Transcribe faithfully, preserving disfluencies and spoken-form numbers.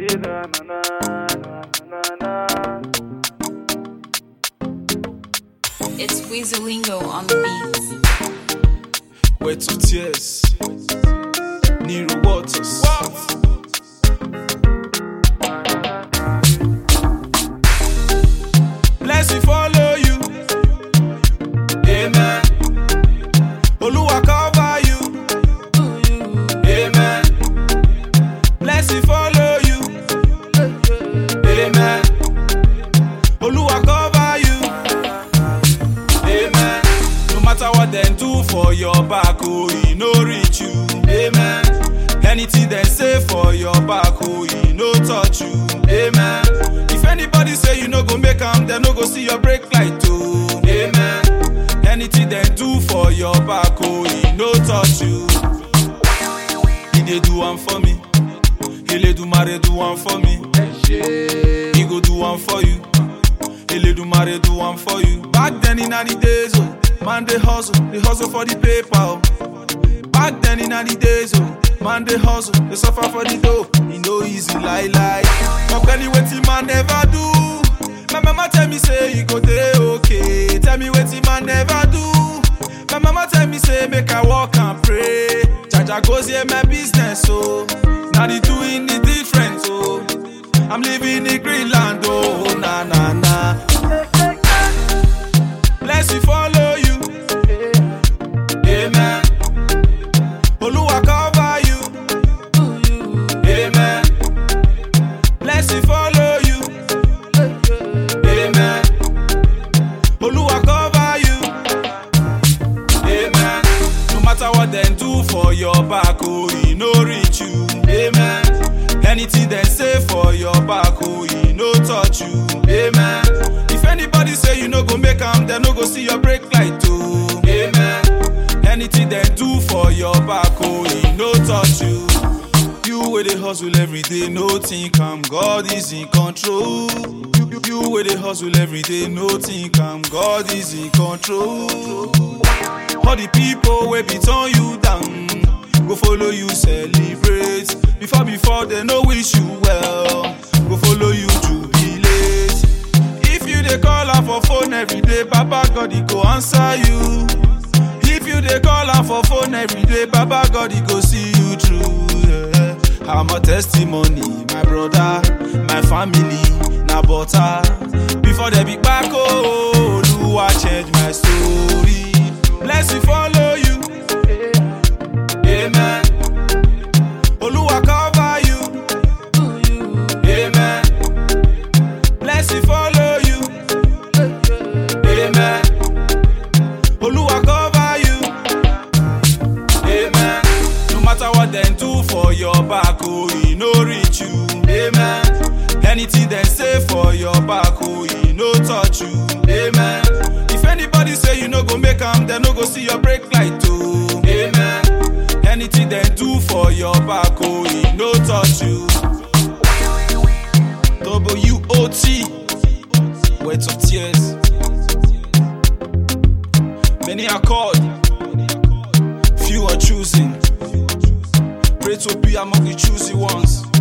It's Weezalingo on the beats. Wet to tears, Nero Waters. Blessing follow you, amen. Oluwa cover you, amen. Blessing follow you, amen. Oluwa cover you, amen. No matter what them do for your back, oh, he no reach you, amen. Anything they say for your back, oh, he no touch you, amen. If anybody say you no go make am, they no go see your brake light, oh, amen. Anything they do for your back, oh, he no touch you. He dey do one for me, he do marry do one for me. He go do one for you, he do marry do one for you. Back then in the days, oh, man they hustle, they hustle for the paper, oh. Back then in the days, oh, man they hustle, they suffer for the dough. He no easy lie lie. But belly wetin man never do. My mama tell me say he go dey okay. Tell me wetin man never do. My mama tell me say make I walk and pray. Jaja goes here my business, so now they doing the different, so I'm living the green land, oh na na na. Blessing follow you, amen. Oluwa cover you, amen. Blessing follow you, amen. Oluwa cover you, amen. No matter what them do for your back, oh, he no reach you, amen. Anything they say for your back, oh, he no touch you, amen. If anybody say you no go make am, they no go see your brake light, oh, amen. Anything they do for your back, oh, he no touch you. You where they hustle every day, no think I'm God is in control. You, you, you where they hustle every day, no think I'm God is in control. All the people where be turn you down, go follow you celebrate. Before before they no wish you well, go follow you jubilate. If you they call her for phone every day, Baba God he go answer you. If you they call her for phone every day, Baba God he go see you through. Yeah. I'm a testimony, my brother, my family, na butter. Before they be back, oh, do I change my story? Blessing follow you, amen. Oluwa cover you, amen. Blessing follow you, amen. Oluwa cover you, amen. No matter what them do for your back, oh, he no reach you, amen. Anything they say for your back, oh, he no touch you, amen. If anybody say you no go make am, they no go see your brake light, oh, amen. Anything they do for your back, oh, he no touch you. W O T, Wet of Tears. Many are called, few are choosing. Pray to be among the choosy ones.